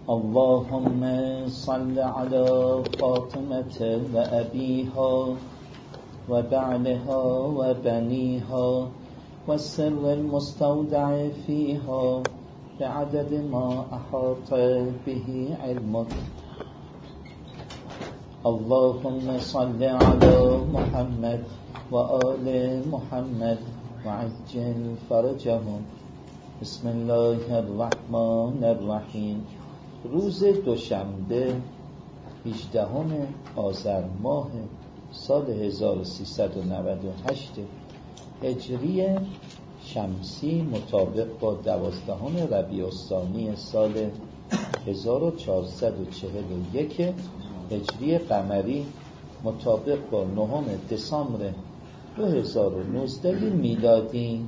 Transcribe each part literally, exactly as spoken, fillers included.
اللهم صل على فاطمة وأبيها وبعلها وبنيها والسر المستودع فيها بعدد ما أحاط به علمك. اللهم صل على محمد وآل محمد وعجل فرجهم. بسم الله الرحمن الرحیم. روز دوشنبه هجدهم آذر ماه سال هزار و سیصد و نود و هشت هجری شمسی مطابق با دوازدهم ربیع الثانی سال هزار و چهارصد و چهل و یک هجری قمری مطابق با نهم دسامبر دو هزار و نوزده میلادی.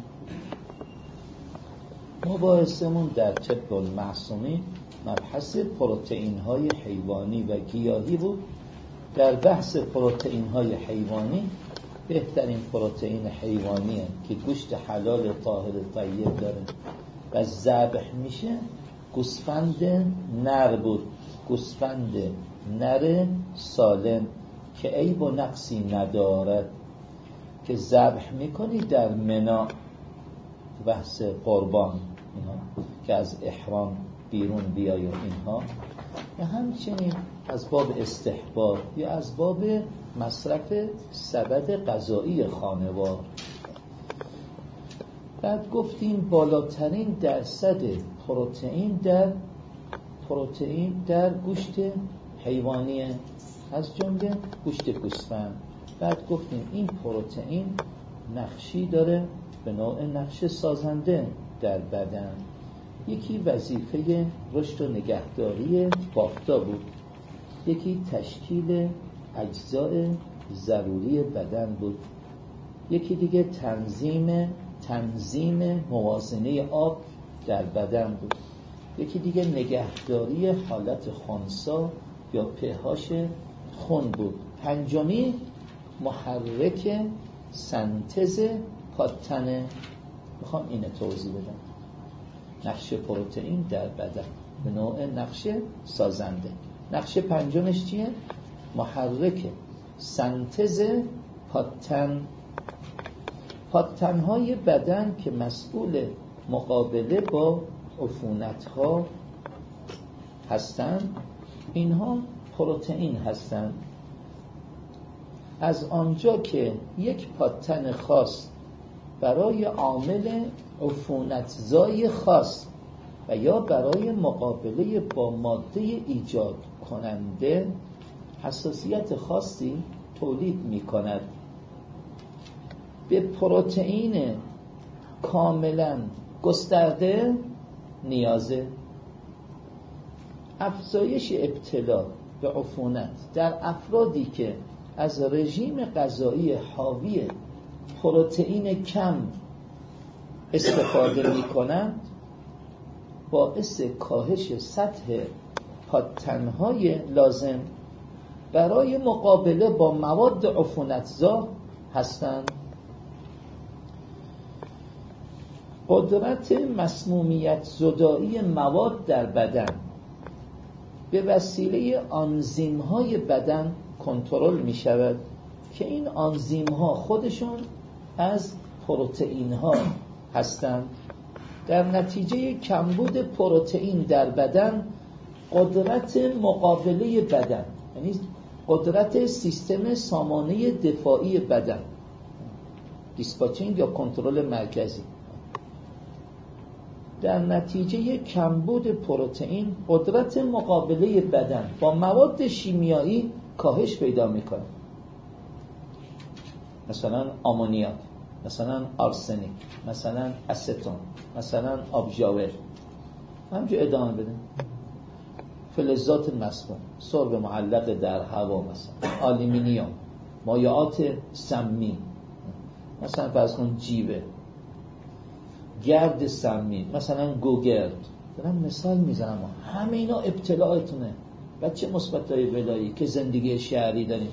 مباحثمون در طب المعصومین مبحث پروتئین های حیوانی و گیاهی بود. در بحث پروتئین های حیوانی بهترین پروتئین حیوانی هست که گوشت حلال طاهر طیب داره و ذبح میشه گوسفند نر بود، گوسفند نر سالم که عیب و نقصی ندارد که ذبح میکنی در منا. بحث قربان اینها که از احرام بیرون بیای و اینها، یا همچنین از باب استحباب یا از باب مصرف سبد غذایی خانوار. بعد گفتیم بالاترین درصد پروتئین در پروتئین در گوشت حیوانی از جمله گوشت گوسفند. بعد گفتیم این پروتئین نقشی داره به نوع نقش سازنده در بدن. یکی وظیفه رشد و نگهداری بافتا بود، یکی تشکیل اجزای ضروری بدن بود، یکی دیگه تنظیم تنظیم موازنه آب در بدن بود، یکی دیگه نگهداری حالت خنثی یا پهاش خون بود. پنجمی محرک سنتز پادتنه. میخوام اینو توضیح بدم. نقش پروتئین در بدن به نوع نقش سازنده. نقش پنجمش چیه؟ محرک سنتز پادتن. پادتن‌های بدن که مسئول مقابله با عفونت‌ها هستند، اینها پروتئین هستند. از آنجا که یک پادتن خاص برای عامل عفونتزای خاص و یا برای مقابله با ماده ایجاد کننده حساسیت خاصی تولید می کند، به پروتئین کاملا گسترده نیازه. افزایش ابتلا به عفونت در افرادی که از رژیم غذایی حاوی پروتئین کم استفاده می کنند باعث کاهش سطح پادتن‌های لازم برای مقابله با مواد عفونتزا هستند. قدرت مسمومیت زدایی مواد در بدن به وسیله آنزیم‌های بدن کنترل می شود که این آنزیم‌ها خودشون از پروتئین‌ها هستند. در نتیجه کمبود پروتئین در بدن قدرت مقابله بدن، یعنی قدرت سیستم سامانه دفاعی بدن، دیسپاچینگ یا کنترل مرکزی، در نتیجه کمبود پروتئین قدرت مقابله بدن با مواد شیمیایی کاهش پیدا میکنه. مثلا آمونیاک، مثلا آرسنیک، مثلا استون، مثلا آبژاور. همینجور ادامه بدیم. فلزات مسموم، سرب معلق در هوا، مثلا آلومینیوم، مایعات سمی، مثلا فرض کن جیوه، گرد سمی، مثلا گوگرد. دارم مثال میزنم. همه اینا ابتلاعتونه. بچه مثبتای ولایی که زندگی شهری داریم،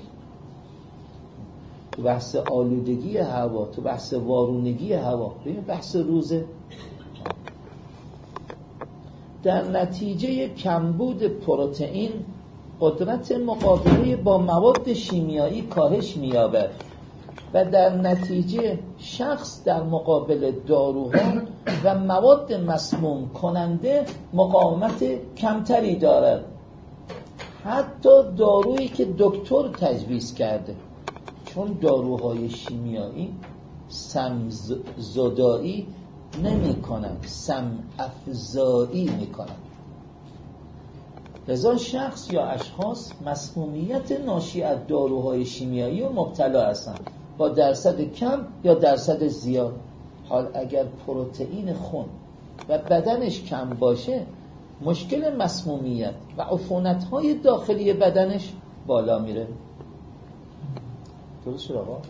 تو بحث آلودگی هوا، تو بحث وارونگی هوا، ببین بحث روزه. در نتیجه کمبود پروتئین قدرت مقابله با مواد شیمیایی کاهش می‌یابد و در نتیجه شخص در مقابل داروها و مواد مسموم کننده مقاومت کمتری دارد. حتی دارویی که دکتر تجویز کرده، چون داروهای شیمیایی سم زدایی نمی کنند، سم افزایی می کنند. لذا شخص یا اشخاص مسمومیت ناشی از داروهای شیمیایی و مبتلا هستند با درصد کم یا درصد زیاد. حال اگر پروتئین خون و بدنش کم باشه، مشکل مسمومیت و عفونت‌های داخلی بدنش بالا میره. درست شد آقا؟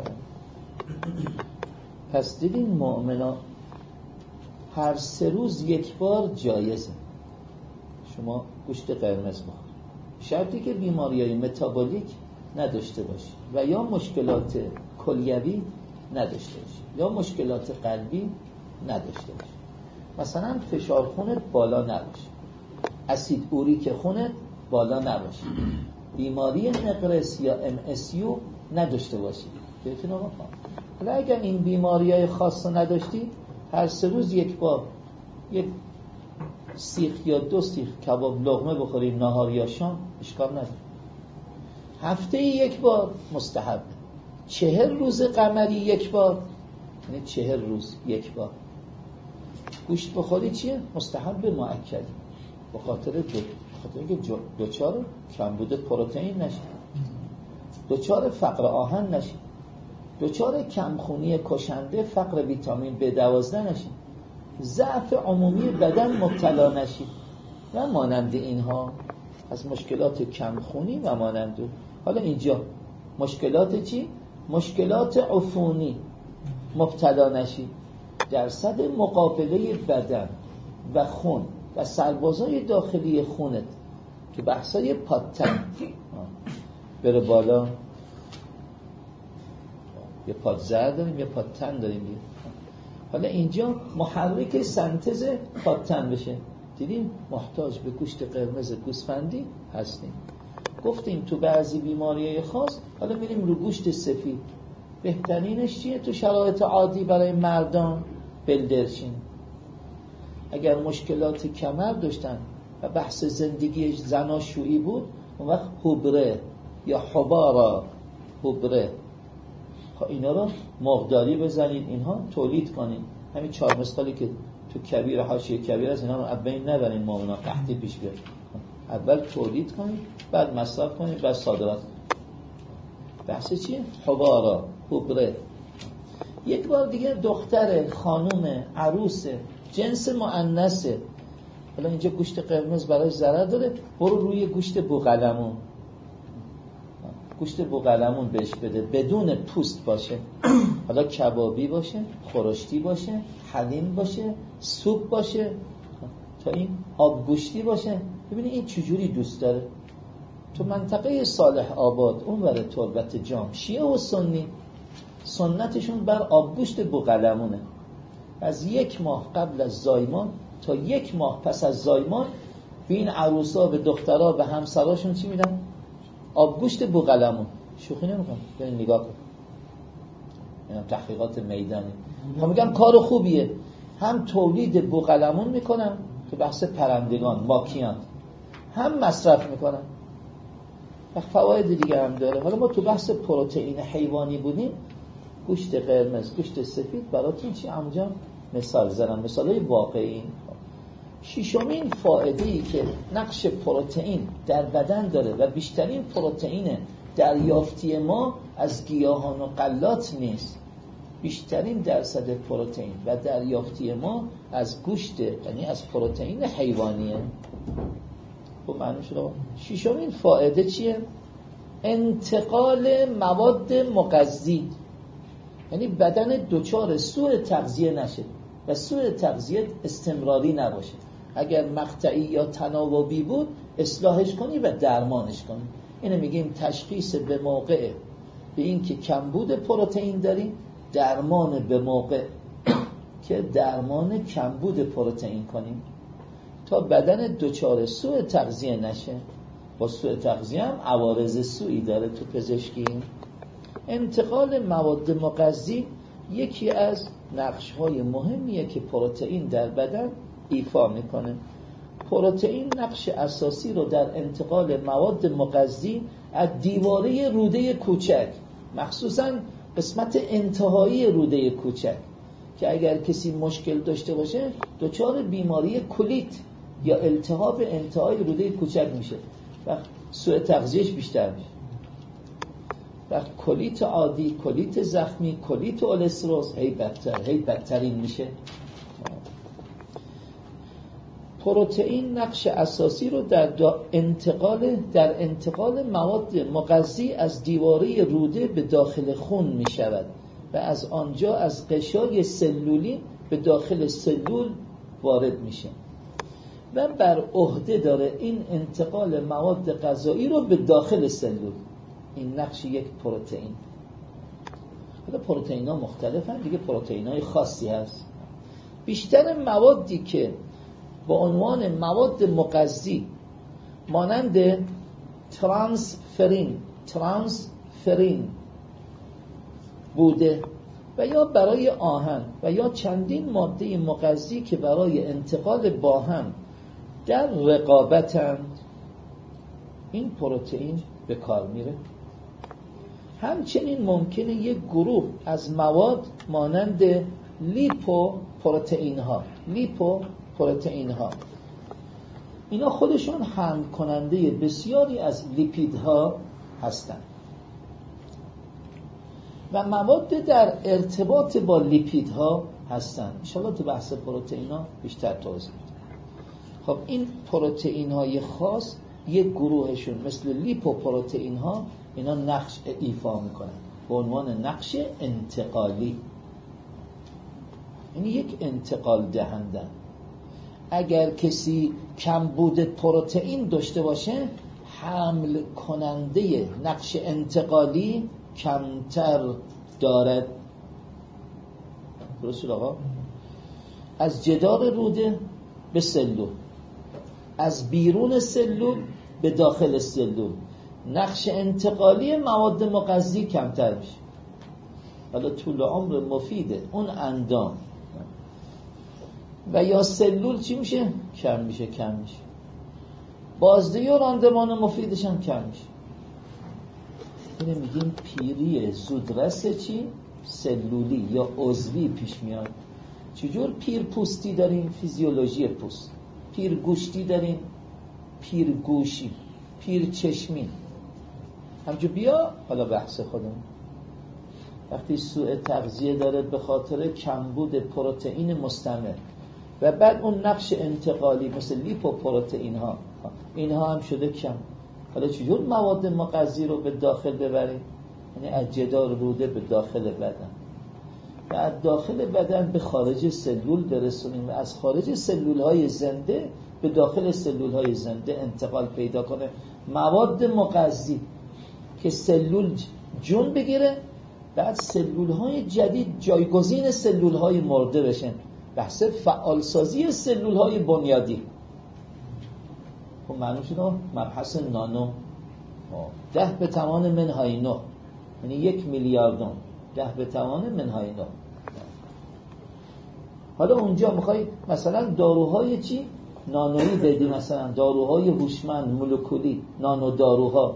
پس دیدین مؤمنا هر سه روز یک بار جایزه شما گوشت قرمز بخورید، شرطی که بیماری‌های متابولیک نداشته باشی و یا مشکلات کلیوی نداشته باشی یا مشکلات قلبی نداشته باشی. مثلا فشار خونت بالا نباشه، اسید اوریک خونت بالا نباشه، بیماری نقرس یا ام اس یو نداشته باشی. بهتون آقا خواهم حالا اگر این بیماری‌های خاص رو نداشتی، هر سه روز یک بار یک سیخ یا دو سیخ کباب لقمه بخوری نهار یا شام اشکال نداره. هفته یک بار مستحب، چهل روز قمری یک بار، یعنی چهل روز یک بار گوشت بخوری چیه؟ مستحب مؤکد، به خاطر دو خاطر که دوچار کمبود پروتئین نشی، دوچار فقر آهن نشی، دوچار کمخونی کشنده فقر ویتامین بی دوازده نشی، ضعف عمومی بدن مبتلا نشی و مانند اینها از مشکلات کمخونی و مانند. حالا اینجا مشکلات چی؟ مشکلات عفونی مبتلا نشی، درصد مقابله بدن و خون و سربازای داخلی خونت که بحثای پادتن بره بالا. یه پادزر داریم یه پادتن داریم. حالا اینجا محرک سنتز پادتن بشه. دیدیم محتاج به گوشت قرمز گوسفندی هستیم. گفتیم تو بعضی بیماریهای خاص حالا میریم رو گوشت سفید. بهترینش چیه تو شرایط عادی برای مردان؟ بلدرچین. اگر مشکلات کمر داشتن و بحث زندگی زناشویی بود، اون وقت هوبره یا حبارا هوبره، اینا رو مقداری بزنید، اینها تولید کنید. همین چهار مسخالی که تو کبیر حاشیه کبیر از اینا رو اولین نبرین، مؤمنا قحطی پیش بیاد. اول تولید کنید، بعد مصرف کنید، بعد صادرات. بحث چیه؟ حبارا هوبره. یک بار دیگه دختر، خانوم، عروس، جنس مؤنثه. حالا اینجا گوشت قرمز براش ضرر داره، برو روی گوشت بوقلمون. گوشت بوقلمون بهش بده، بدون پوست باشه. حالا کبابی باشه، خورشتی باشه، حلیم باشه، سوپ باشه، تا این آب گوشتی باشه. ببینی این چجوری دوست داره. تو منطقه صالح آباد اون ور تربت جام، شیعه و سنی سنتشون بر آبگوشت بوقلمونه. از یک ماه قبل از زایمان تا یک ماه پس از زایمان به این عروسا، به دخترها، به همسراشون چی میدن؟ آبگوشت بوقلمون. شوخی نمیکنم، برین نگاه کن. اینم تحقیقات میدانی. خب میگم کار خوبیه. هم تولید بوقلمون میکنن که بحث پرندگان، ماکیان، هم مصرف میکنن و فواید دیگه هم داره. حالا ما تو بحث پروتئین حیوانی بودیم، گوشت قرمز، گوشت سفید براتون چی همونجا مثال زدم، مثالای واقعی. ششمین فایده‌ای که نقش پروتئین در بدن داره و بیشترین پروتئین دریافتی ما از گیاهان و غلات نیست، بیشترین درصد پروتئین و دریافتی ما از گوشت، یعنی از پروتئین حیوانیه. خب معنی شد. ششمین فایده چیه؟ انتقال مواد مغذی، یعنی بدن دچار سوء تغذیه نشه و سوء تغذیه استمراری نباشه. اگر مقطعی یا تناوبی بود اصلاحش کنی و درمانش کنی. اینو میگیم تشخیص به موقع، به این که کمبود پروتئین داریم، درمان به موقع که درمان کمبود پروتئین کنیم تا بدن دچار سوء تغذیه نشه. با سوء تغذیه هم عوارض سوئی داره تو پزشکی. انتقال مواد مغذی یکی از نقش‌های مهمیه که پروتئین در بدن ایفا میکنه. پروتئین نقش اساسی رو در انتقال مواد مغذی از دیواره روده کوچک، مخصوصاً قسمت انتهایی روده کوچک، که اگر کسی مشکل داشته باشه دچار بیماری کولیت یا التهاب انتهای روده کوچک میشه و سوء تغذیهش بیشتر میشه. و کولیت عادی، کولیت زخمی، کولیت اولسروز هی بدتر هی بدترین میشه. پروتئین نقش اساسی رو در انتقال در انتقال مواد مغذی از دیواره روده به داخل خون می شود و از آنجا از غشای سلولی به داخل سلول وارد میشه و بر عهده داره این انتقال مواد غذایی رو به داخل سلول. این نقش یک پروتئین. حالا پروتئین ها مختلفن دیگه، پروتئین های خاصی هست. بیشتر موادی که با عنوان مواد مغذی مانند ترانسفرین ترانسفرین بوده و یا برای آهن و یا چندین ماده مغذی که برای انتقال باهم در رقابتند، این پروتئین به کار میره. همچنین ممکنه یک گروه از مواد مانند لیپوپروتئین ها لیپوپروتئین ها اینا خودشون حمل کننده بسیاری از لیپیدها هستند و مواد در ارتباط با لیپیدها هستند. ان شاءالله تو بحث پروتئین ها بیشتر توضیح میدم. خب این پروتئین های خاص یک گروهشون مثل لیپوپروتئین ها اینا نقش ایفا میکنن به عنوان نقش انتقالی. این یک انتقال دهنده. اگر کسی کمبود پروتئین داشته باشه حمل کننده نقش انتقالی کمتر دارد. درست شد آقا؟ از جدار روده به سلول، از بیرون سلول به داخل سلول نقش انتقالی مواد مغذی کمتر میشه. حالا طول عمر مفیده اون اندام و یا سلول چی میشه؟ کم میشه کم میشه. بازدهی و راندمان مفیدش هم کم میشه. اینه میگیم پیری زودرس چی؟ سلولی یا عضوی پیش میاد. چجور پیر پوستی داریم؟ فیزیولوژی پوست. پیر گوشتی داریم؟ پیر گوشی. پیر چشمی. همجور بیا حالا بحث خودمون. وقتی سوء تغذیه داره به خاطر کمبود پروتئین مستمر و بعد اون نقش انتقالی مثل لیپوپروتئین ها اینها هم شده کم، حالا چجور مواد مغذی رو به داخل ببریم؟ یعنی از جدار روده به داخل بدن و از داخل بدن به خارج سلول برسونیم و از خارج سلول های زنده به داخل سلول های زنده انتقال پیدا کنه مواد مغذی که سلول جون بگیره، بعد سلول های جدید جایگزین سلول های مرده بشن. بحث فعالسازی سلول های بنیادی. خب معلوم شد مبحث نانو ده به توان منهای نه، یعنی یک میلیاردم ده به توان منهای نه. حالا اونجا میخوای مثلا داروهای چی؟ نانویی بدی، مثلا داروهای هوشمند مولکولی، نانو داروها.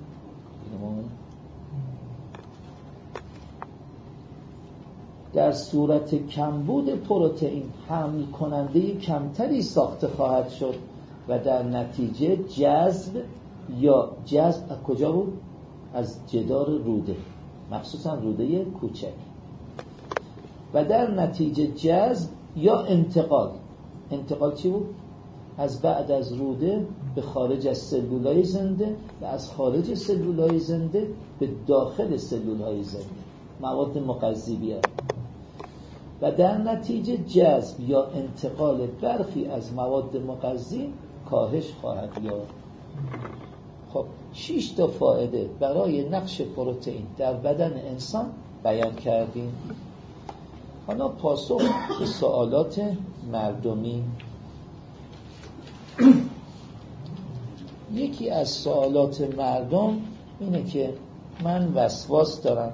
در صورت کمبود پروتئین حمل کننده کمتری ساخته خواهد شد و در نتیجه جذب یا جذب از کجا بود؟ از جدار روده، مخصوصا روده کوچک، و در نتیجه جذب یا انتقال. انتقال چی بود؟ از بعد از روده به خارج از سلولای زنده و از خارج سلولای زنده به داخل سلولای زنده مواد مغذی بیاد و در نتیجه جذب یا انتقال برخی از مواد مغذی کاهش خواهد یافت. خب شش تا فایده برای نقش پروتئین در بدن انسان بیان کردیم. حالا پاسخ به سوالات مردمی. یکی از سوالات مردم اینه که من وسواس دارم،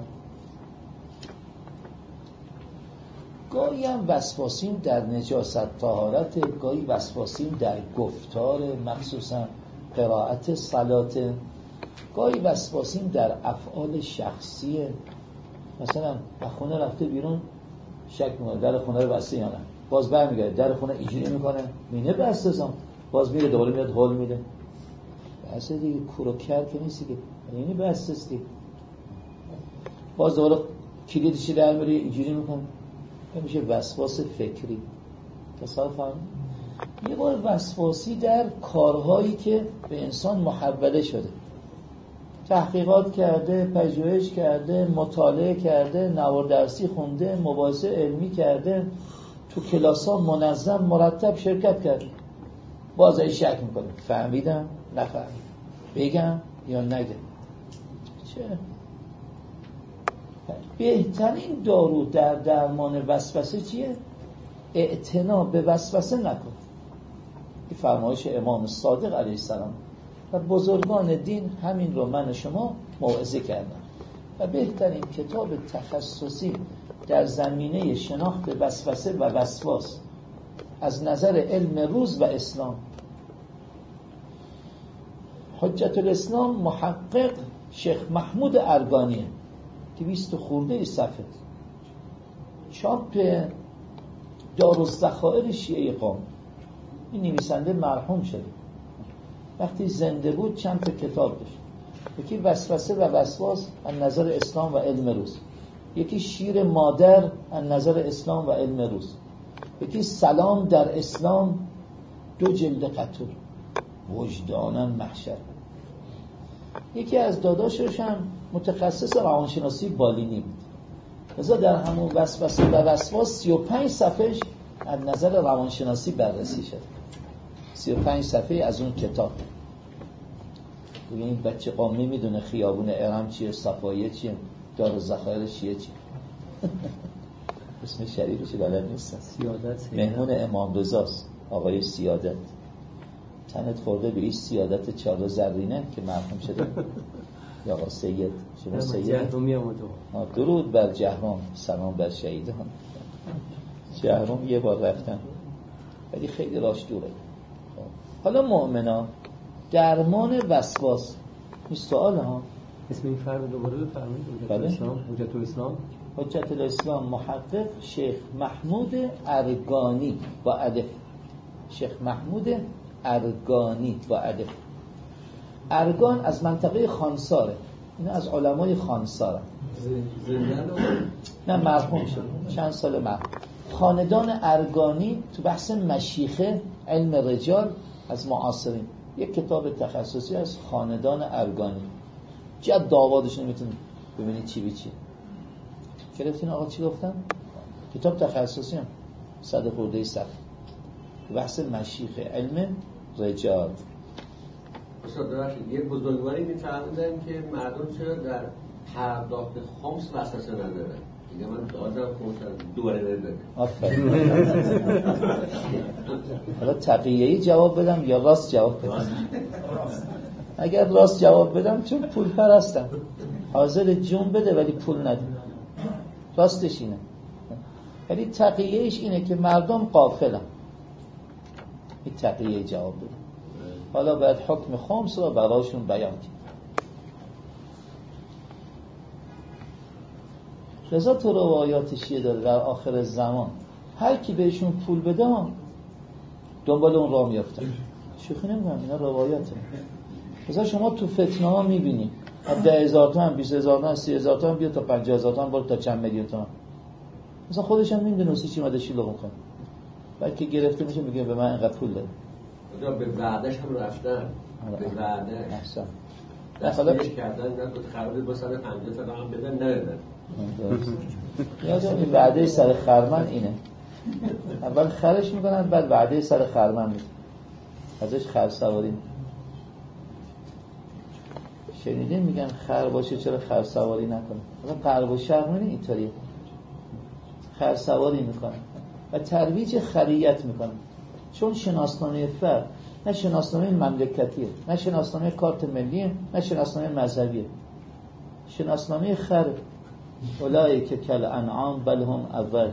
گاهی هم وسواسیم در نجاست طهارت، گاهی وسواسیم در گفتار مخصوصا قرائت صلات، گاهی وسواسیم در افعال شخصیه. مثلا از خونه رفته بیرون شک میکنه در خونه رو بسته یا نه، باز برمیگرده در خونه اینجوری میکنه مینه بسته‌ام، باز میره دوباره میاد هول میده. اصلا دیگه کوروکر که نیستی که یعنی بسته‌ستی، باز دوباره کلیدشی در میره اینجوری میکنه. میشه وسواس فکری. تصور فهم؟ یه بار وسواسی در کارهایی که به انسان محوله شده، تحقیقات کرده، پژوهش کرده، مطالعه کرده، نوار درسی خونده، مباحثه علمی کرده، تو کلاس‌ها منظم مرتب شرکت کرده، باز ای شک میکنه فهمیدم نفهمیدم، بگم یا نگم. چه بهترین دارو در درمان وسوسه چیه؟ اعتنا به وسوسه نکن. این فرمایش امام صادق علیه السلام و بزرگان دین همین رو من شما موعظه کردن. و بهترین کتاب تخصصی در زمینه شناخت وسوسه و وسواس از نظر علم روز و اسلام، حجت الاسلام محقق شیخ محمود ارگانیه، دویست خورده ای صفحه، چاپ دارالذخائر شیعه قم. این نویسنده مرحوم شده، وقتی زنده بود چند تا کتاب داشت، یکی وسوسه و وسواس از نظر اسلام و علم روز، یکی شیر مادر از نظر اسلام و علم روز، یکی سلام در اسلام، دو جلد قطور، وجدانم محشر. یکی از داداشش هم متخصص روانشناسی بالینی بود، لذا در همون وسوسه و وسواس سی و پنج صفحهش از نظر روانشناسی بررسی شد. سی و پنج صفحه از اون کتاب. ببینید بچه قومی میدونه خیابون ارم چیه، صفایه چیه، دارالذخائر چیه چیه. اسم شریفش بلد نیستن. سیادت مهمون امام رضاست، آقای سیادت. تنت خورده به این سیادت چهار زرینه که مرحوم شده. یا آقا سید، شما سید جهرومی هم تو. درود بر جهرم، سلام بر شهیدان. جهرم یه بار رفتم ولی خیلی راش دوره. حالا مؤمنا درمان وسواس این سوال ها. اسم این فرد دوباره بفرمایید. حجت بله؟ الاسلام. حجت الاسلام حجت الاسلام محقق شیخ محمود ارگانی با الف. شیخ محمود ارگانی با الف. ارگان از منطقه خانساره، اینا از علمای خانساره. نه مرحوم شد چند سال مرحوم. خاندان ارگانی تو بحث مشیخه علم رجال از معاصرین یک کتاب تخصصی از خاندان ارگانی. جد داوادش نمیتونید ببینید چی بی چی. گرفتین آقا چی گفتم؟ کتاب تخصصی هم صد خورده صفحه بحث مشیخه علم رجال. استاد ببخشید یه بزرگواری می‌فهمیم داریم که مردم چرا در پرداخت خمس وسوسه ندارن. دیگه من آدم خمس دوباره نمیدونم. آفرین. حالا تقیه‌ای جواب بدم یا راست جواب بدم؟ اگر راست جواب بدم چون پول پرستم حاضر جون بده ولی پول نده. راستش اینه. ولی تقیه‌ایش اینه که مردم غافلن. این تقیه جواب بده. حالا باید حکم خمس رو براشون بیان کنیم. لذا تو روایات شیعه داره در آخر زمان هر کی بهشون پول بده دنبال اون راه میافتن. شوخی نمی‌کنم، اینا روایاته. لذا شما تو فتنه ها میبینی ده هزار تومن، بیست هزار تومن، سی هزار تومن بیا تا پنجاه هزار تومن برو تا چند میلیون تومن. مثلا خودش هم نمیدونه سی چی ماده شیلو میکنه. بلکه گرفته میشه میگه به من اینقدر پول بده. اونجا به وعدهش هم رفتن. به وعده احسن. دستش کردن نه تو خرابی با سر پنجاه تا هم بدن ندادن. یادم این وعده سر خرمن اینه. اول خرش میکنن بعد وعده سر خرمن میکنن. ازش خر سواری. شنیدین میگن خر باشه چرا خر سواری نکنه؟ مثلا غرب و شرق نه اینطوریه. خر سواری میکنن و ترویج خریت میکنن. چون شناسنامه فرد نه شناسنامه مملکتیه، نه شناسنامه کارت ملیه، نه شناسنامه مذهبیه. شناسنامه خر اولایی که کل انعام بل هم اول.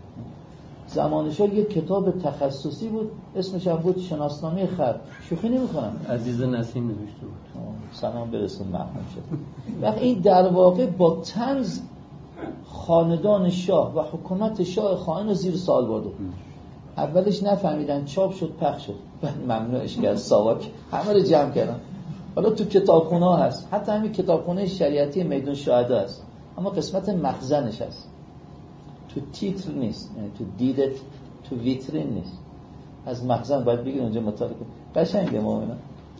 زمانشا یک کتاب تخصصی بود اسمش هم بود شناسنامه خر. شوخی نمی‌کنم. عزیز نسیم نوشته بود. سلام برسون مرحوم شد. وقتی این در واقع با طنز خاندان شاه و حکومت شاه خائن رو زیر سوال برده. اولش نفهمیدن، چاپ شد، پخش شد، بعد ممنوعش کرد ساواک، همه رو جمع کردن. حالا تو کتابخونه ها هست، حتی همین کتابخونه شریعتی میدون شهدا هست، اما قسمت مخزنش هست، تو تیتر نیست، یعنی تو دیدت، تو ویترین نیست، از مخزن باید بگیر اونجا مطالعه کنی. قشنگه مومنا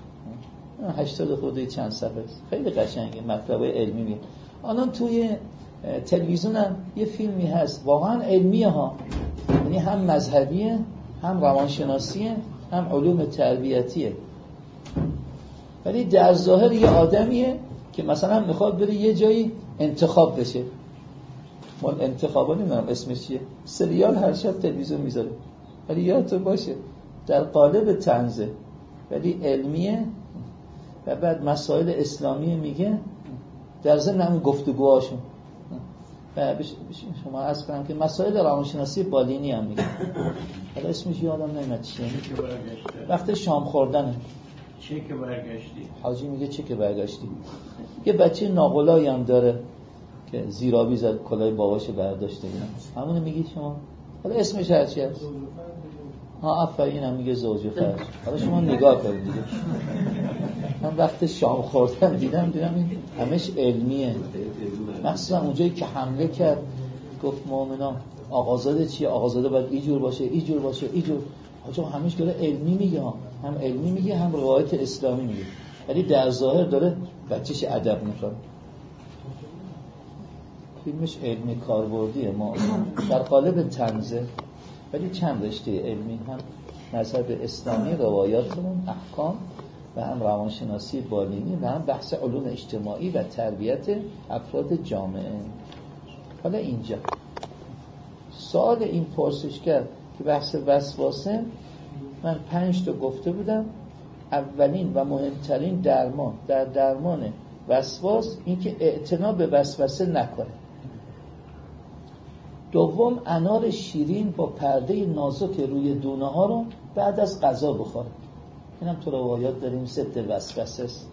هشتاد خورده چند صفحه است، خیلی قشنگه، مطلبای علمی میگه. الان توی تلویزیون هم یه فیلمی هست واقعا علمیه ها، یعنی هم مذهبیه، هم روانشناسیه، هم علوم تربیتیه، ولی در ظاهر یه آدمیه که مثلا میخواد بره یه جایی انتخاب بشه. مال انتخابا نمیدونم اسمش چیه، سریال هر شب تلویزیون میذاره، ولی یادتون باشه در قالب طنزه ولی علمیه و بعد مسائل اسلامی میگه در ضمن همین گفتگوهاشون. و شما عرض کنم که مسائل روانشناسی بالینی هم میگه، حالا اسمش یادم نمیاد چیه، وقت شام خوردنه. چه که برگشتی؟ حاجی میگه چه که برگشتی. یه بچه ناقلایی هم داره که زیرابی زد کلاه باباشو برداشته بودن، همونو میگی شما؟ حالا اسمش هرچی هست. ها آفرین، هم میگه زوج فرج. حالا شما نگاه کنید دیگه. من وقت شام خوردن دیدم دیدم این همش علمیه، مثلا اونجایی که حمله کرد گفت مؤمنان آقازاده چیه، آقازاده باید اینجور باشه، اینجور باشه، اینجور. آجا همش داره علمی میگه، هم علمی میگه هم روایت اسلامی میگه، ولی در ظاهر داره بچهش ادب میکنه. فیلمش علمی کاربردیه، ما در قالب طنزه ولی چند رشته علمی، هم مذهب اسلامی، روایاتمون، احکام، و هم روانشناسی بالینی، و هم بحث علوم اجتماعی و تربیت افراد جامعه. حالا اینجا سوال این پرسشگر که بحث وسواسه، من پنج تا گفته بودم. اولین و مهمترین درمان در درمان وسواس این که اعتنا به وسوسه نکنه. دوم، انار شیرین با پرده نازک روی دونه ها رو بعد از غذا بخوره. اینم تو روایات داریم ضد وسوسه است.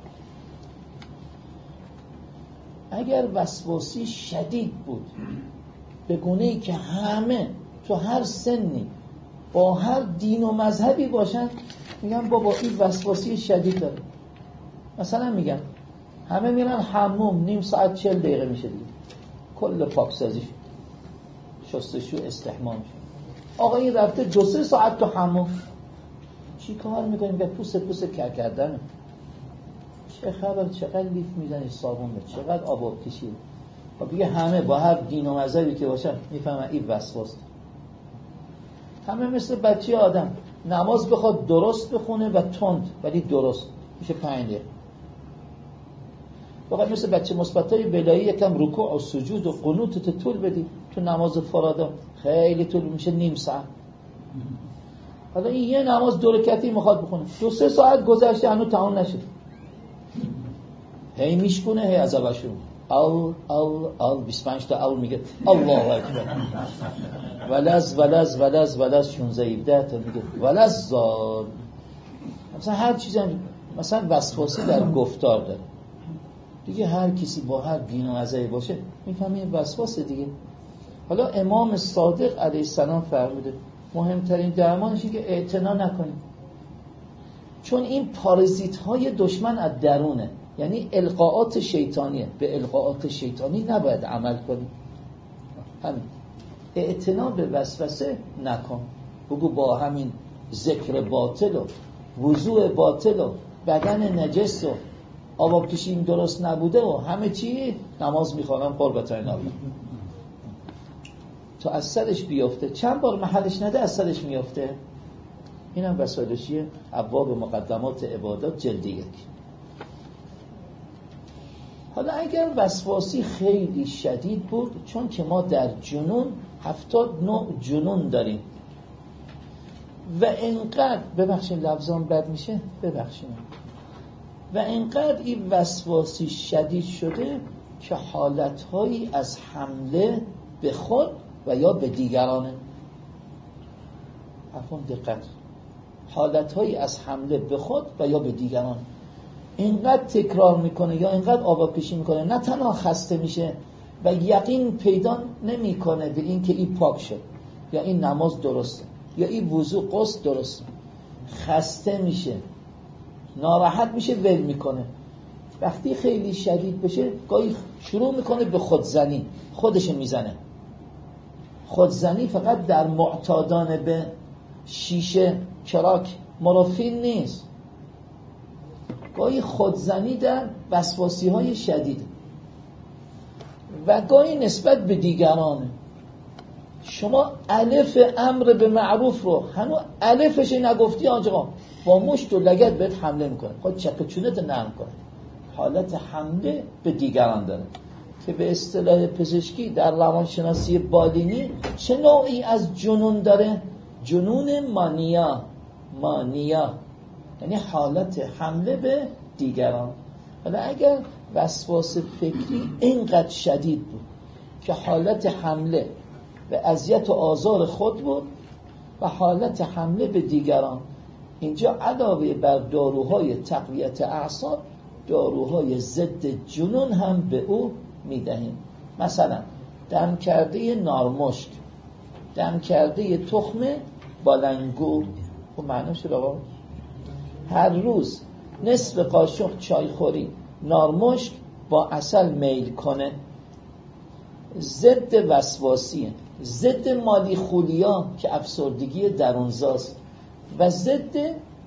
اگر وسواسی شدید بود به گونه‌ای که همه تو هر سنی با هر دین و مذهبی باشن میگن بابا این وسواسی شدید داره، مثلا میگن همه میرن حموم نیم ساعت چهل دقیقه میشه دیگه، کل پاکسازی شستشو استحمام شد. آقا این رفته دو سه ساعت تو حموم، چی کار میکنیم؟ به پوست پوست کر کردن. چه خبر؟ چقدر لیف میزنی صابون، چقدر آب کشید. خب دیگه همه با هر دین و مذهبی که باشن میفهمن این وسواس. همه مثل بچه آدم نماز بخواد درست بخونه و تند ولی درست میشه پنج دقیقه. فقط مثل بچه مثبتای بلایی یکم رکوع و سجود و قنوت طول بدی تو نماز فرادا خیلی طول میشه نیم ساعت. حالا این یه نماز دو رکعتی میخواد بخونه، دو سه ساعت گذشته هنوز تمام نشد، هی میشکونه هی عذابشون ال ال ال بیست و پنج تا ال میگه الله اکبر، ولز ولز ولز ولز شانزده هفده تا میگه ولز زال. مثلا هر چیزی هم مثلا وسواسی در گفتار داره دیگه، هر کسی با هر دین و مذهبی باشه میفهمه این وسواسه دیگه. حالا امام صادق علیه السلام فرموده مهمترین درمانش اینه که اعتنا نکنیم، چون این پارازیت های دشمن از درونه، یعنی القاءات شیطانیه، به القاءات شیطانی نباید عمل کنیم. همین اعتنا به وسوسه نکن، بگو با همین ذکر باطل و وضوء باطل و بدن نجس و آب کشیم درست نبوده و همه چی نماز میخوانم قربتای نبی تا از سرش بیافته، چند بار محلش نده از سرش میافته. این هم وسایلشیه، ابواب مقدمات عبادات جلد یک. حالا اگر وسواسی خیلی شدید بود، چون که ما در جنون هفتاد نوع جنون داریم، و اینقدر ببخشید لفظان بد میشه ببخشید و اینقدر این وسواسی شدید شده که حالتهایی از حمله به خود و یا به دیگرانه. افهم دقت، حالتهایی از حمله به خود و یا به دیگران اینقدر تکرار میکنه یا اینقدر آواکشی میکنه، نه تنها خسته میشه و یقین پیدا نمیکنه به این که این پاک شد یا این نماز درسته یا این وضو غسل درسته، خسته میشه، ناراحت میشه، ول میکنه. وقتی خیلی شدید بشه گاهی شروع میکنه به خودزنی، خودش میزنه. خودزنی فقط در معتادان به شیشه چراک مرافین نیست، گاهی خودزنی در وسواسی های شدید و گاهی نسبت به دیگرانه. شما الف امر به معروف رو هنوز الفش نگفتی آنجا با مشت و لگد بهت حمله میکنه، خود چک چونت نرم کنه. حالت حمله به دیگران داره که به اصطلاح پزشکی در روانشناسی بالینی چه نوعی از جنون داره؟ جنون مانیا. مانیا یعنی حالت حمله به دیگران. ولی اگر وسواس فکری اینقدر شدید بود که حالت حمله به اذیت و آزار خود بود و حالت حمله به دیگران، اینجا علاوه بر داروهای تقویت اعصاب داروهای ضد جنون هم به او میدهیم. مثلا دم کرده نارمشک، دم کرده تخم بالنگو، خب معنی شد آقا؟ هر روز نصف قاشق چای خوری نارمشک با عسل میل کنه، ضد وسواسیه، ضد مالی خولیا که افسردگی درونزاست و ضد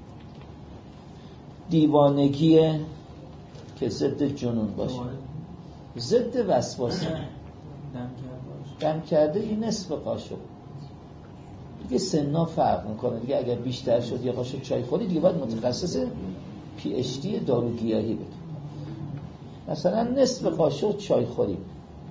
دیوانگیه که ضد جنون باشه، ضد وسواسی. دم کرده این نصف قاشق دیگه سنا فرق میکنه دیگه، اگر بیشتر شد یا قاشق چای خوری دیگه باید متخصص پی اچ دی داروگیاهی بده. مثلا نصف قاشق چای خوری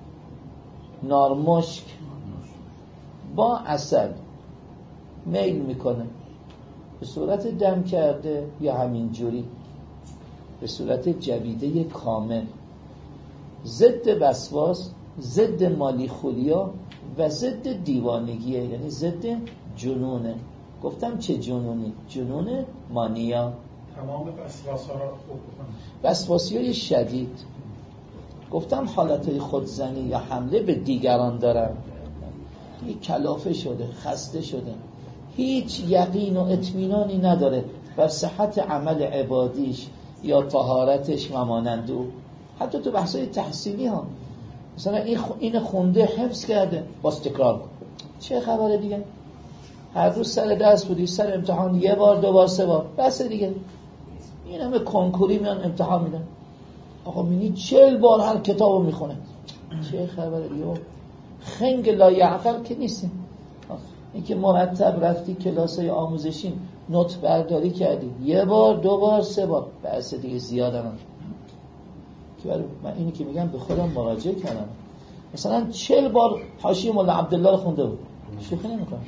نارمشک با عسل میل میکنه به صورت دم کرده یا همین جوری به صورت جویده کامل، ضد وسواس، ضد مالی خولیا و ضد دیوانگیه، یعنی ضد جنونه. گفتم چه جنونی؟ جنون مانیا. تمام وسواس ها را خوب بکنم. وسواسی های شدید. گفتم حالت های خودزنی یا حمله به دیگران دارن، یه کلافه شده، خسته شده، هیچ یقین و اطمینانی نداره بر صحت عمل عبادیش یا طهارتش و مانند او. حتی تو بحثای تحصیلی ها مثلا این این خونده حفظ کرده باز تکرار کن، چه خبره دیگه؟ هر روز سر درس بودی، سر امتحان یه بار دو بار سه بار بس دیگه. این همه کنکوری میان امتحان میدن، آقا میبینی چهل بار هر کتابو میخونه، چه خبره دیگه؟ خنگ لایعقل که نیستیم. این که مرتب رفتی کلاسای آموزشی نوت برداری کردی یه بار دو بار سه بار بس دیگه، زیاده من که من اینی که میگم به خودم مراجعه کردم، مثلا چهل بار حاشیه مولا عبدالله رو خونده بود، شوخی نمیکنم.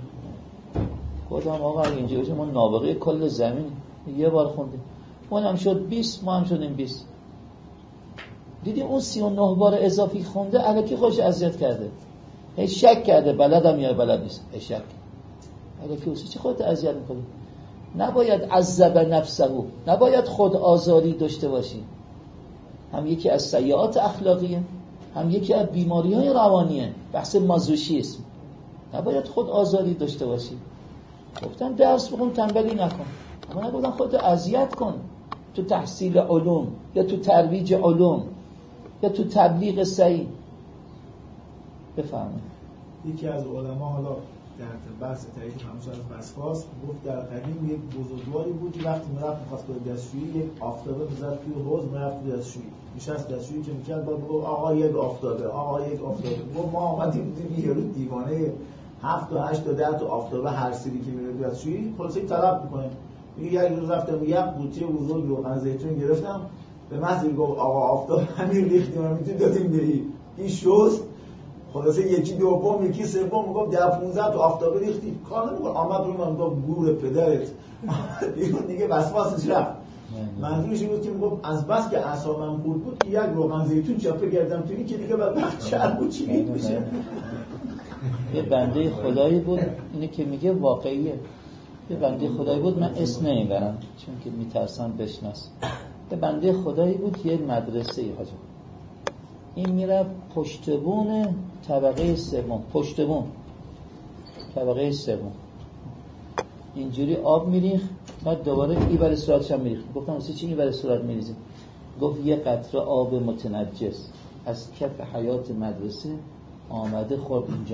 گفتم آقا اینجا بشه ما نابغه کل زمین، یه بار خوندیم، اون هم شد بیست، ما هم شدیم بیست. دیدی اون سی و نه بار اضافی خونده الکی خوش اذیت کرده، هی شک کرده بلدم یا بلد نیست، هی شک الکی اوسی چه خودت اذیت میکنی؟ نباید عذب نفسه، نباید خود آزاری داشته باشی. هم یکی از سیئات اخلاقیه، هم یکی از بیماری‌های روانیه، بحث مازوشیسم. نباید خود آزاری داشته باشی. گفتم درس بخون تنبلی نکن، اما نگفتم خودت اذیت کن تو تحصیل علوم یا تو ترویج علوم یا تو تبلیغ صحیح. بفهمید یکی از علما حالا در بحث تایید همون از وسواس گفت در قدیم یک بزرگواری بود که وقتی میرفت می‌خواست به دستشویی یک آفتابه می‌زد توی حوض، میرفت توی دستشویی نشست، دستشویی که می‌کرد بعد گفت آقا یک آفتابه، آقا یک آفتابه. گفت ما اومدیم دیدیم یارو دیوانه هفت تا هشت تا ده تا آفتابه هر سری که میره دستشویی خلاصه طلب می‌کنه. میگه یک روز رفتم یک قوطی بزرگ روغن زیتون گرفتم، به محض گفت آقا آفتاب همین ریختیم و میتونی دادیم بری این شست خلاصه یکی دوم یکی سوم میگفت ده پانزده تا آفتابه ریختی کار نمی‌کنه آمد رو من گفت گور پدرت بیرون دیگه وسواسش رفت. منظورش این بود که میگفت از بس که اعصابم خورد بود یک روغن زیتون چاپه کردم تو این که دیگه بعد چرب و چینید میشه. یه بنده خدایی بود اینه که میگه واقعیه. یه بنده خدایی بود من اسم نمیبرم چون که میترسم بشناس. یه بنده خدایی بود یه مدرسه ای حاجا این میرفت پشتبون طبقه سوم پشتبون طبقه سوم اینجوری آب میریخت بعد دوباره این برای صورتش هم میریخت. گفتم واسه چی این برای صورت میریزی؟ گفت یه قطره آب متنجس از کف حیات مدرسه آمده خورد اینجا.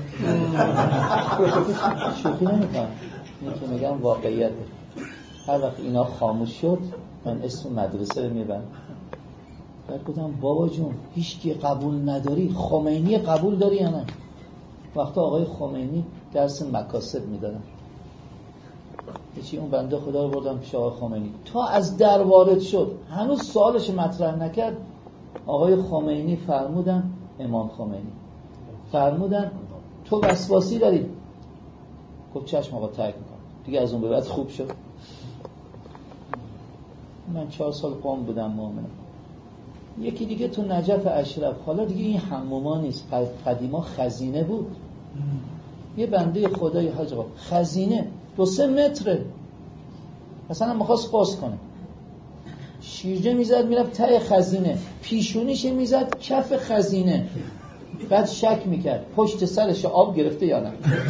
شوخی نمیکنم این که میگم واقعیته. هر وقت اینا خاموش شد من اسم مدرسه رو میبرم. بعد گفتم بابا جون هیچ کی قبول نداری خمینی قبول داری یا نه؟ وقتا آقای خمینی درس مکاسب میدادن چی اون بنده خدا رو بردم پیش آقای خمینی تا از در وارد شد هنوز سوالش مطرح نکرد آقای خمینی فرمودن امام خمینی فرمودن تو وسواسی داری؟ گفت چشم آقا ترک میکنم. دیگه از اون به بعد خوب شد. من چهار سال قم بودم مؤمنم. یکی دیگه تو نجف اشرف حالا دیگه این حموما نیست قدیما خزینه بود یه بنده خدای حاج آقا خزینه دو سه متره مثلا میخواست باز کنه شیرجه میزد میرفت ته خزینه پیشونیش میزد کف خزینه بعد شک میکرد پشت سرش آب گرفته یا نه.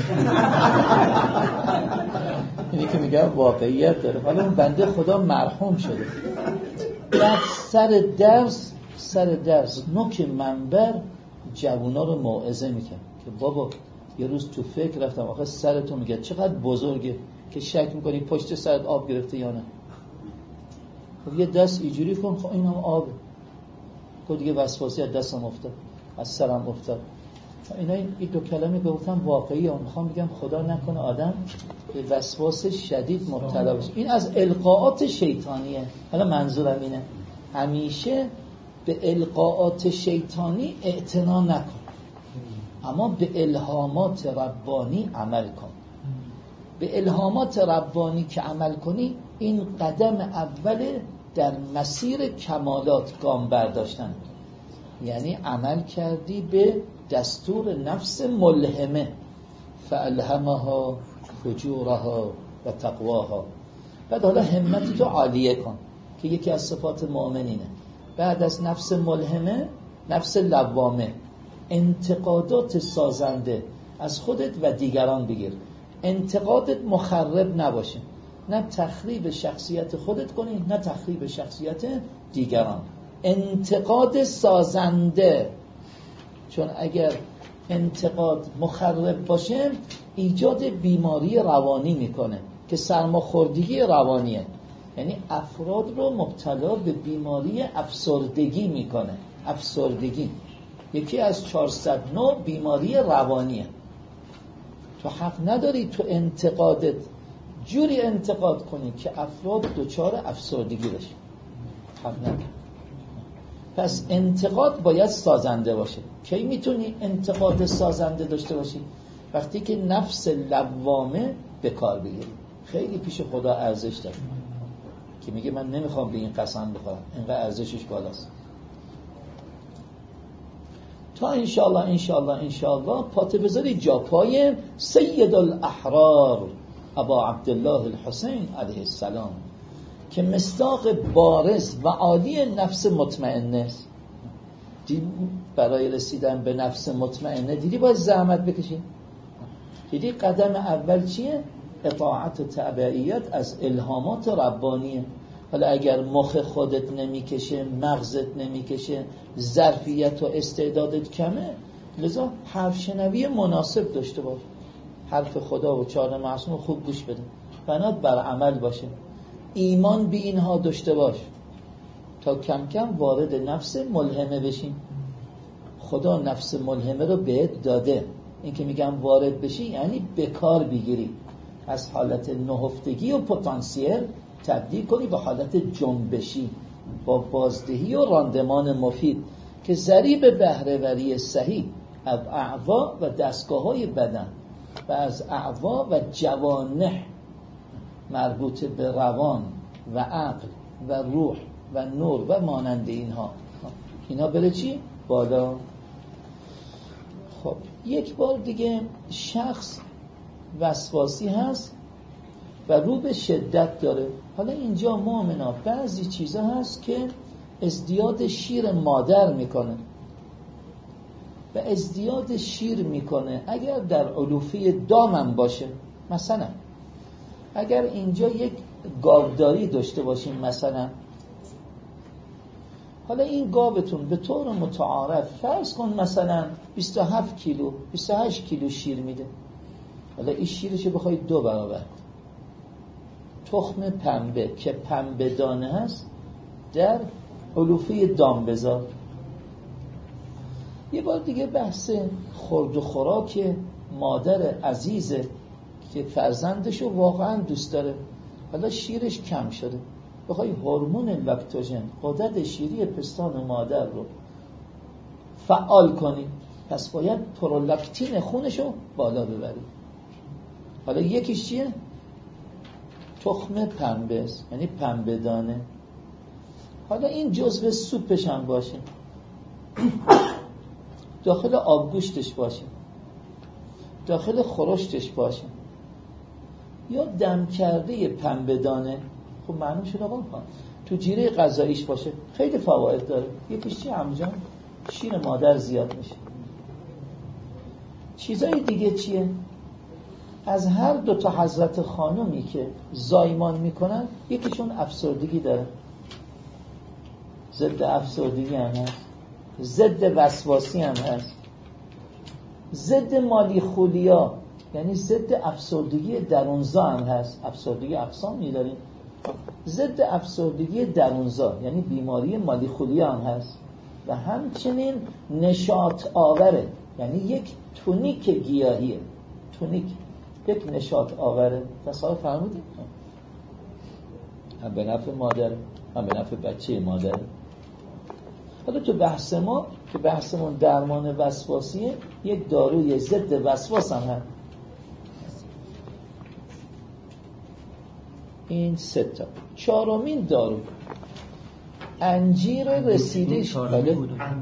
اینی که میگم واقعیت داره. حالا اون بنده خدا مرحوم شده بعد سر درس سر درس نوک منبر جوونا رو موعظه میکرد که بابا یه روز تو فکر رفتم آخه سرتو میگه چقدر بزرگه که شک میکنی پشت سرت آب گرفته یا نه. خب یه دست اینجوری کن خب اینم آبه. خب دیگه وسواسی از دستم افتاد از سرم افتاد. اینا این دو کلمه که گفتم واقعیه. میخوام بگم خدا نکنه آدم به وسواس شدید مبتلا بشه. این از القاءات شیطانیه. حالا منظورم اینه همیشه به القاءات شیطانی اعتنا نکن اما به الهامات ربانی عمل کن. به الهامات ربانی که عمل کنی این قدم اول در مسیر کمالات گام برداشتن. یعنی عمل کردی به دستور نفس ملهمه فالهمها فجورها و تقواها. بعد حالا همتتو عالیه کن که یکی از صفات مؤمنینه. بعد از نفس ملهمه نفس لوامه انتقادات سازنده از خودت و دیگران بگیر. انتقادت مخرب نباشه نه تخریب شخصیت خودت کنی نه تخریب شخصیت دیگران. انتقاد سازنده چون اگر انتقاد مخرب باشه ایجاد بیماری روانی میکنه که سرماخوردگی روانیه. یعنی افراد رو مبتلا به بیماری افسردگی میکنه. افسردگی یکی از چهارصد نوع بیماری روانیه. تو حق نداری تو انتقادت جوری انتقاد کنی که افراد دچار افسردگی بشه. حق نداری. پس انتقاد باید سازنده باشه. کی میتونی انتقاد سازنده داشته باشی؟ وقتی که نفس لوامه به کار بگیری. خیلی پیش خدا ارزش داره که میگه من نمیخوام به این قسم بخورم اینقدر ارزشش بالاست. تا انشاءالله انشاءالله انشاءالله پاته بذاری جا پای سید الاحرار ابا عبدالله الحسین علیه السلام که مصداق بارز و عالی نفس مطمئنه است. برای رسیدن به نفس مطمئنه دیدی باید زحمت بکشی. دیدی قدم اول چیه؟ اطاعت و تبعیت از الهامات ربانیه. حالا اگر مخ خودت نمیکشه مغزت نمیکشه ظرفیت و استعدادت کمه لذا حرف شنوی مناسب داشته باش. حرف خدا و چهار معصوم خوب گوش بده بنات بر عمل باشه. ایمان به اینها داشته باش تا کم کم وارد نفس ملهمه بشین. خدا نفس ملهمه رو بهت داده. این که میگم وارد بشی یعنی به کار بگیری. از حالت نهفتگی و پتانسیل تبدیل کنی به حالت جنبشی با بازدهی و راندمان مفید که ضریب بهره‌وری صحیح از اعضا و دستگاه های بدن و از اعضا و جوانح مربوط به روان و عقل و روح و نور و مانند اینها، اینا بره چی؟ بالا. خب یک بار دیگه شخص وسواسی هست و رو به شدت داره. حالا اینجا مؤمنا بعضی چیزا هست که ازدیاد شیر مادر میکنه و ازدیاد شیر میکنه اگر در علوفه دامم باشه. مثلا اگر اینجا یک گاوداری داشته باشیم، مثلا حالا این گاوتون به طور متعارف فرض کن مثلا بیست و هفت کیلو بیست و هشت کیلو شیر میده. حالا این شیرشو بخوای دو برابر تخم پنبه که پنبه دانه هست در علوفه دام بذار. یه بار دیگه بحث خورد و خوراک مادر عزیزه که فرزندشو واقعا دوست داره، حالا شیرش کم شده، بخوای هورمون لاکتوژن غدد شیری پستان مادر رو فعال کنی، پس باید پرولاکتین خونشو بالا ببری. حالا یکیش چیه؟ تخم پنبه است، یعنی پنبه دانه. حالا این جزو سوپش هم باشه، داخل آبگوشتش باشه، داخل خورشتش باشه، یا دم کرده پنبه دانه، خب معلوم شد آقا تو جیره غذاییش باشه، خیلی فواید داره. یکیش چی همجان؟ شیر مادر زیاد میشه. چیزای دیگه چیه؟ از هر دو تا حضرت خانومی که زایمان میکنن یکیشون افسردگی داره، ضد افسردگی هم هست، ضد وسواسی هم هست، ضد مالیخولیا یعنی ضد افسردگی درونزا هم هست. افسردگی اقسامی داریم، ضد افسردگی درونزا یعنی بیماری مالیخولیا هم هست و همچنین نشاط آوره، یعنی یک تونیک گیاهیه. تونیک یک نشاط آوره. تصور فرمودید؟ هم به نفع مادر هم به نفع بچه مادر. حالا تو بحث ما که بحثمون درمان وسواسیه، یک داروی ضد وسواس هم هست. این سه تا. چهارمین دارو انجیر رسیده شده.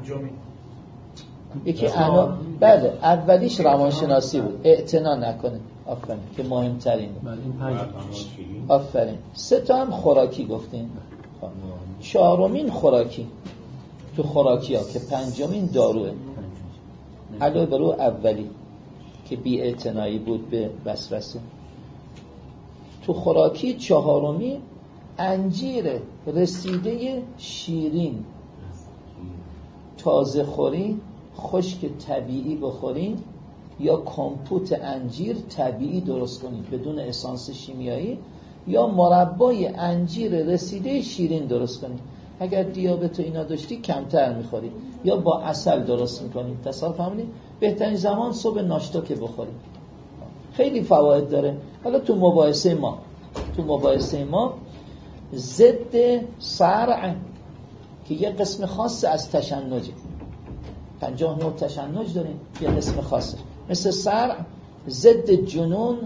یکی انا بله اولیش روانشناسی بود، اعتنا نکنه. آفرین که مهمترین. آفرین. سه تا هم خوراکی گفتیم. چهارمین خوراکی تو خوراکی ها که پنجمین داروه علاوه بر اولی که بی اعتنایی بود به وسوسه. تو خوراکی چهارمی انجیر رسیده شیرین تازه خورین، خشک طبیعی بخورین یا کمپوت انجیر طبیعی درست کنین بدون اسانس شیمیایی، یا مربای انجیر رسیده شیرین درست کنین. اگر دیابت و اینا داشتی کمتر میخوری، یا با عسل درست میکنین. تصور فهمیدین؟ بهترین زمان صبح ناشتا که بخورین، خیلی فواید داره. حالا تو مباحثه ما تو مباحثه ما ضد صرع که یه قسم خاص از تشنجه، پنجاه نوع تشنج داریم، یه قسم خاصه مثل صرع، ضد جنون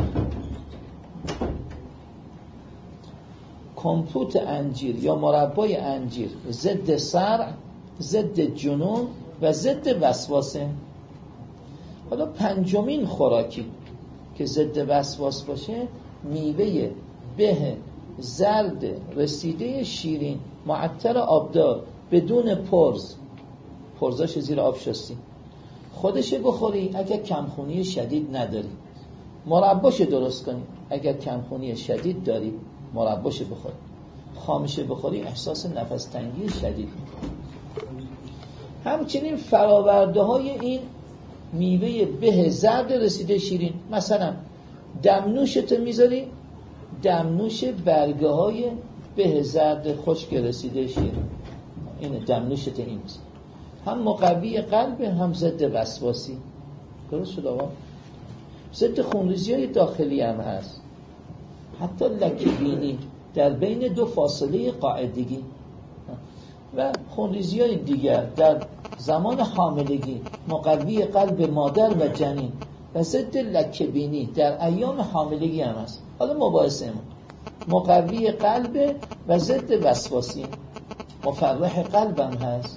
کمپوت انجیر یا مربای انجیر، ضد صرع، ضد جنون و ضد وسواسه. حالا پنجمین خوراکی که ضد وسواس باشه میوه به زرد رسیده شیرین معطر آبدار بدون پرز، پرزاش زیر آب شستی، خودش بخوری اگر کمخونی شدید نداری، مرباش درست کنی اگر کمخونی شدید داری، مرباش بخوری، خامش بخوری احساس نفس تنگی شدید میکنی. همچنین فراورده های این میوه به زرد رسیده شیرین، مثلا دمنوشت میذاری، دمنوش برگه های به زرد خشک رسیده شیرین، اینه دمنوشت این میذاری، هم مقوی قلب هم ضد وسواسی. درست شد آقا؟ ضد خونریزی های داخلی هم هست، حتی لکه بینی در بین دو فاصله قاعدگی. و خونریزی های دیگر در زمان حاملگی، مقوی قلب مادر و جنین و ضد لکه‌بینی در ایام حاملگی هم هست. حالا مباحثه ما مقوی قلب و ضد وسواسی، مفرح قلب هم هست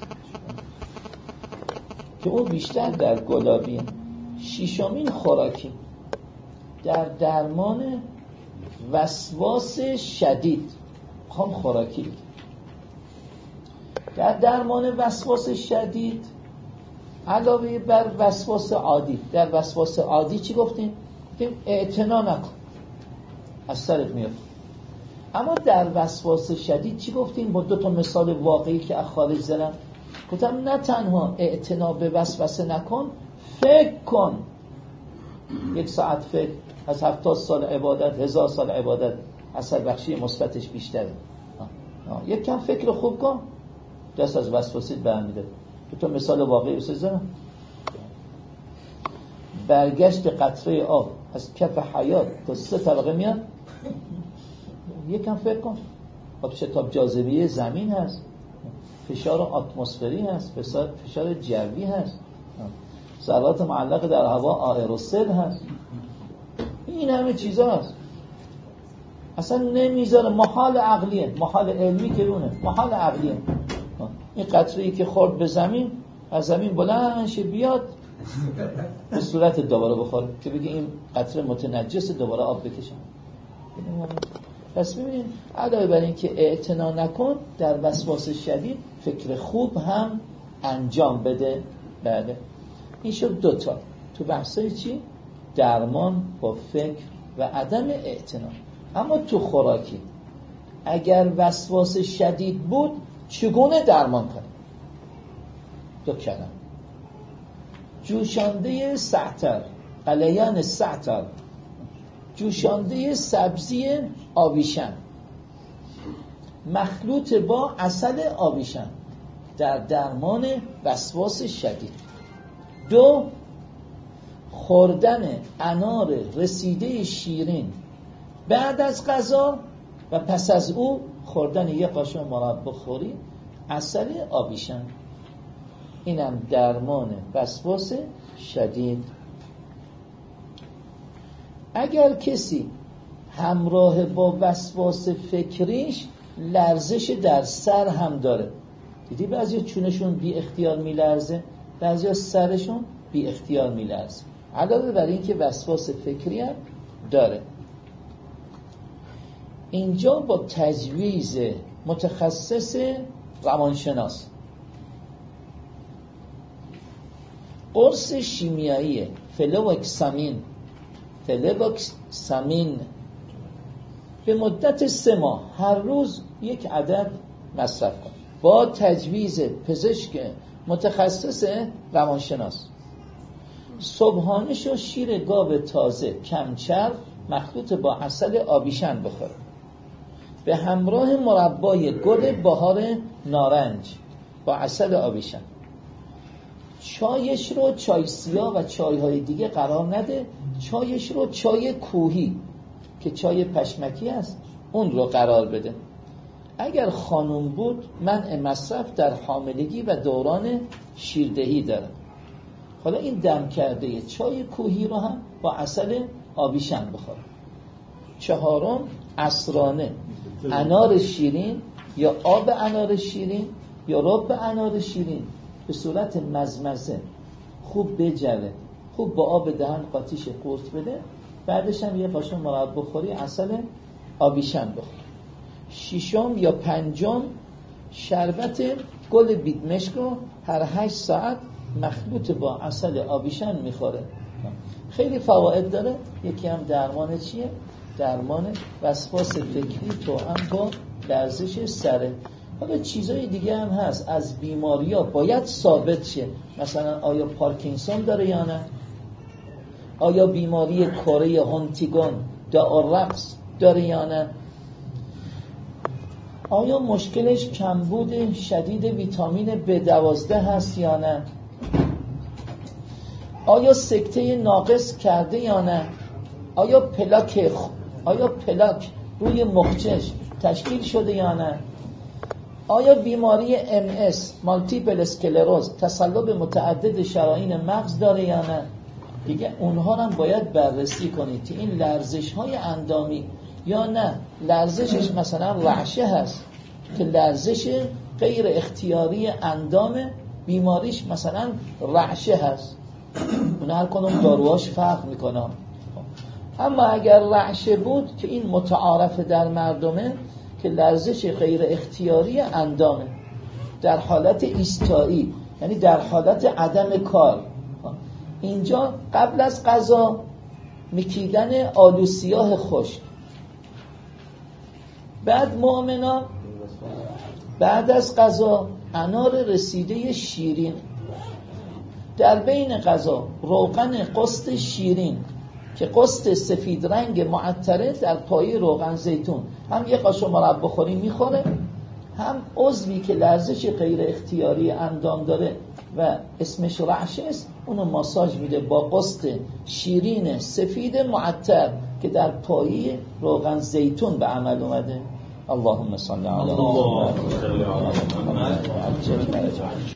که اون بیشتر در گلابی. شیشمین خوراکی در درمان وسواس شدید. هم خوراکی در درمان وسواس شدید علاوه بر وسواس عادی، در وسواس عادی چی گفتیم؟ گفتیم اعتنا نکن، از سرت میاد. اما در وسواس شدید چی گفتیم؟ با دو تا مثال واقعی که از خارج زدم گفتم نه تنها اعتنا به وسوسه نکن، فکر کن. یک ساعت فکر از هفتاد سال عبادت، هزار سال عبادت اثر بخشی مثبتش بیشتره. یک کم فکر خوب کن، دست از وسوسه برمی‌داره. دو تا مثال واقعی بزنم. برگشت قطره آب از کف حیات تا سه طبقه میاد، یکم فکر کن. خب شتاب جاذبه زمین هست، فشار اتمسفری هست، فشار جوی هست، ذرات معلق در هوا آئروسل هست. این همه چیزا هست. اصلا نمیذاره، محال عقلیه، محال علمی که اونه، محال عقلیه. این قطره‌ای که خورد به زمین، از زمین بلند شه بیاد به صورت دوباره بخوره که بگی این قطره متنجس، دوباره آب بکشن. پس ببینید علاوه بر این که اعتنا نکن، در وسواس شدید فکر خوب هم انجام بده. بله این شد دوتا تو بحثای چی؟ درمان با فکر و عدم اعتنا. اما تو خوراکی اگر وسواس شدید بود چگونه درمان کنیم؟ دو کلمه: جوشانده سعتر، قلیان سعتر، جوشانده سبزی آویشن مخلوط با عسل آویشن در درمان وسواس شدید. دو، خوردن انار رسیده شیرین بعد از غذا و پس از او خوردن یک قاشق مربا خوری عسل آویشن. اینم درمان وسواس شدید. اگر کسی همراه با وسواس فکریش لرزش در سر هم داره، دیدی بعضی چونشون بی اختیار می لرزه، بعضی سرشون بی اختیار می لرزه، علاوه بر این که وسواس فکری هم داره. اینجا با تجویز متخصص روانشناس قرص شیمیایی فلوکسامین فلوکسامین به مدت سه ماه هر روز یک عدد مصرف کن با تجویز پزشک متخصص روانشناس. صبحانه‌ش و شیر گاو تازه کمچرب مخلوط با عسل آبیشن بخور به همراه مربای گل بهار نارنج با عسل آبیشن. چایش رو چای سیاه و چای‌های دیگه قرار نده، چایش رو چای کوهی که چای پشمکی است اون رو قرار بده. اگر خانم بود منع مصرف در حاملگی و دوران شیردهی داره. حالا این دم کرده چای کوهی رو هم با عسل آبیشن بخوره. چهارم، عصرانه انار شیرین یا آب انار شیرین یا رب انار شیرین به صورت مزمزه خوب بجوه، خوب با آب دهن قاطیش قورت بده، بعدش هم یه قاشق مربا بخوری عسل آبیشن بخور. ششم یا پنجم، شربت گل بیدمشک رو هر هشت ساعت مخلوط با عسل آبیشن میخوره. خیلی فواید داره. یکی هم درمان چیه؟ درمان وسواس فکری توأم با لرزش سره. حالا چیزای دیگه هم هست از بیماری‌ها باید ثابت شه، مثلا آیا پارکینسون داره یا نه، آیا بیماری کره هانتیگون دائالرقص داره یا نه، آیا مشکلش کمبود شدید ویتامین بی دوازده هست یا نه، آیا سکته ناقص کرده یا نه، آیا پلاک آیا پلاک روی مخچش تشکیل شده یا نه، آیا بیماری ام اس مالتیپل اسکلروز تسلب متعدد شرايين مغز داره یا نه؟ دیگه اونها هم باید بررسی کنید که این لرزش های اندامی یا نه لرزشش مثلا رعشه هست که لرزش غیر اختیاری اندام، بیماریش مثلا رعشه هست. اون هر کنون داروهاش فرق میکنه. اما اگر رعشه بود که این متعارف در مردمه که لرزش غیر اختیاری اندامه در حالت ایستایی، یعنی در حالت عدم کار، اینجا قبل از غذا میکیدن آلو سیاه خشک، بعد مؤمنا بعد از غذا انار رسیده شیرین، در بین غذا روغن قسط شیرین که قسط سفید رنگ معطره در پایه روغن زیتون، هم یه قاشق مرب بخوری میخوره، هم عضوی که لرزش غیر اختیاری اندام داره و اسمش رعشه است اونو ماساژ میده با قسط شیرین سفید معطر که در پایه روغن زیتون به عمل اومده. اللهم صل علی محمد.